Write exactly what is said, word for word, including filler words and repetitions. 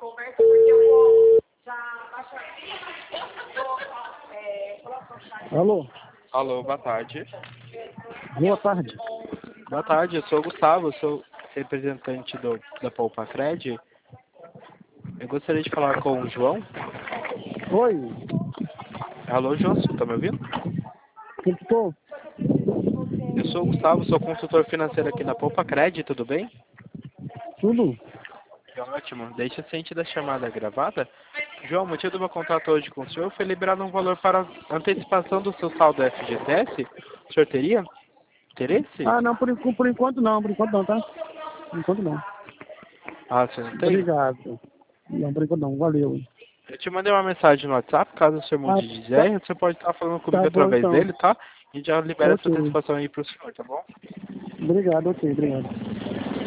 conversa, porque eu vou já baixar aqui. Alô? Alô, boa tarde. Boa tarde. Boa tarde, eu sou o Gustavo, eu sou representante do, da Poupa Cred. Eu gostaria de falar com o João. Oi, Alô, João, você tá me ouvindo? como que tô? Eu sou o Gustavo, sou consultor financeiro aqui na Poupa Cred, tudo bem? Tudo? Que ótimo. Deixa a ciente da chamada gravada. João, o motivo do meu contato hoje com o senhor foi liberado um valor para antecipação do seu saldo F G T S. O senhor teria interesse? Ah, não, por, enqu- por enquanto não, por enquanto não, tá? Por enquanto não. Ah, você não tem? Obrigado. Não, por enquanto não, valeu. Eu te mandei uma mensagem no WhatsApp, caso o senhor Ah, mude de tá, ideia, você pode estar falando comigo tá bom através então. dele, tá? E já libera essa Ok. antecipação aí para o senhor, tá bom? Obrigado, ok, obrigado.